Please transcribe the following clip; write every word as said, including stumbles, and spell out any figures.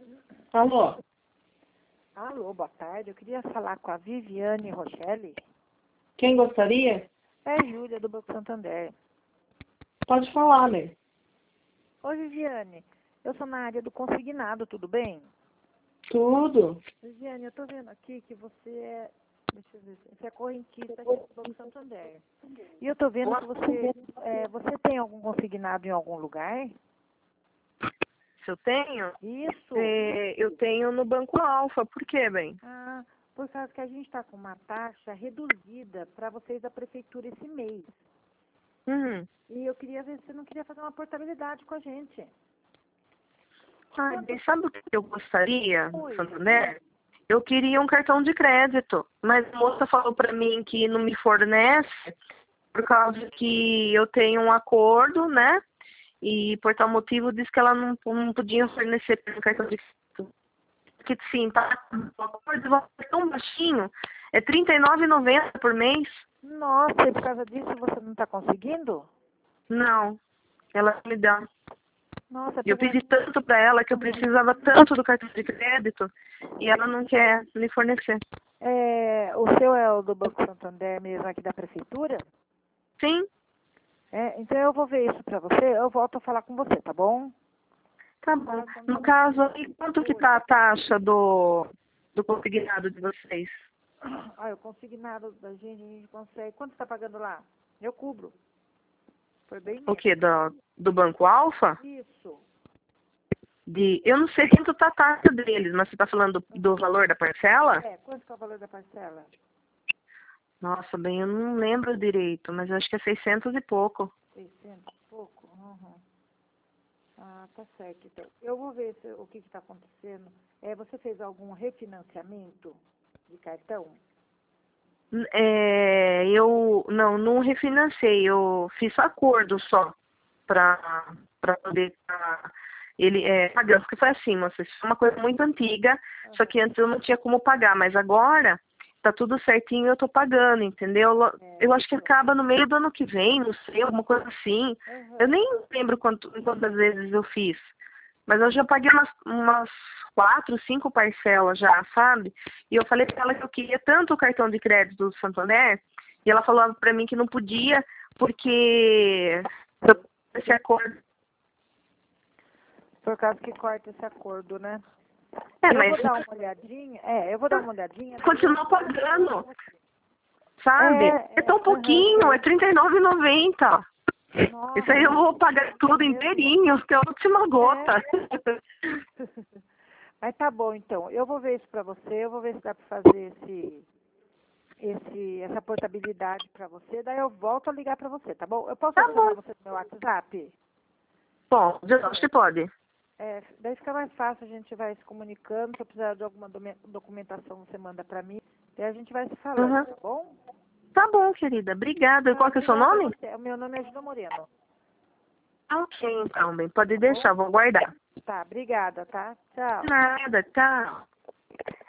Alô? Alô, boa tarde. Eu queria falar com a Viviane Rochelle. Quem gostaria? É a Júlia, do Banco Santander. Pode falar, né? Oi, Viviane. Eu sou na área do consignado, tudo bem? Tudo. Viviane, eu tô vendo aqui que você é... Deixa eu ver. Você é correntista aqui do Banco Santander. E eu tô vendo que você... É, você tem algum consignado em algum lugar? Se eu tenho? Isso. É, eu tenho no Banco Alfa. Por quê, bem? Ah, por causa que a gente está com uma taxa reduzida para vocês da prefeitura esse mês. Uhum. E eu queria ver se você não queria fazer uma portabilidade com a gente. Ai, bem, sabe o que eu gostaria, Oi. Santander? Eu queria um cartão de crédito, mas a moça falou pra mim que não me fornece por causa que eu tenho um acordo, né? E por tal motivo disse que ela não, não podia fornecer um cartão de crédito. Porque sim, tá o acordo é tão baixinho, é trinta e nove reais e noventa centavos por mês. Nossa, e por causa disso você não está conseguindo? Não, ela me dá. Nossa, Eu apesar pedi de... tanto pra ela que eu precisava tanto do cartão de crédito e ela não quer me fornecer. É, o seu é o do Banco Santander mesmo aqui da prefeitura? Sim, É, então eu vou ver isso para você, eu volto a falar com você, tá bom? tá bom. No caso, e quanto que tá a taxa do, do consignado de vocês? Olha, o consignado da gente, a gente consegue... Quanto você está pagando lá? Eu cubro. Foi bem O menos. que? Do, do Banco Alfa? Isso. De, eu não sei quanto tá a taxa deles, mas você tá falando do, do valor da parcela? É, quanto que é o valor da parcela? Nossa, bem, eu não lembro direito, mas eu acho que é seiscentos e pouco. seiscentos e pouco? Uhum. Ah, tá certo. Então, eu vou ver se- o que está acontecendo. É, você fez algum refinanciamento de cartão? É, eu não, não refinancei, eu fiz acordo só para para poder tá, ele é, pagando, porque foi assim, moça, isso foi uma coisa muito antiga, só que antes eu não tinha como pagar, mas agora tá tudo certinho e eu tô pagando, entendeu? Eu acho que acaba no meio do ano que vem, não sei, alguma coisa assim. Uhum. Eu nem lembro quanto, quantas vezes eu fiz, mas eu já paguei umas, umas quatro, cinco parcelas já, sabe? E eu falei pra ela que eu queria tanto o cartão de crédito do Santander, e ela falou pra mim que não podia, porque esse acordo. Por causa que corta esse acordo, né? É, eu mas vou dar uma olhadinha. É, eu vou dar uma olhadinha. continua pagando, sabe? É, É tão é, pouquinho, aham. é trinta e nove reais e noventa centavos. Isso aí eu Nossa. vou pagar tudo inteirinho, que é a última gota. Mas tá bom, então. Eu vou ver isso pra você. Eu vou ver se dá pra fazer esse, esse, essa portabilidade pra você. Daí eu volto a ligar pra você, tá bom? Eu posso Tá adicionar bom. você no meu WhatsApp? Bom, eu acho que pode. É, daí fica mais fácil, a gente vai se comunicando. Se eu precisar de alguma dome- documentação, você manda pra mim. E a gente vai se falando, Uhum. tá bom? Tá bom, querida. Obrigada. E Tá, qual que é o seu obrigada a nome? você. O meu nome é Gina Moreno. Ok, então, bem. Pode Tá deixar, bom? vou guardar. Tá, obrigada, tá? Tchau. Nada, tchau.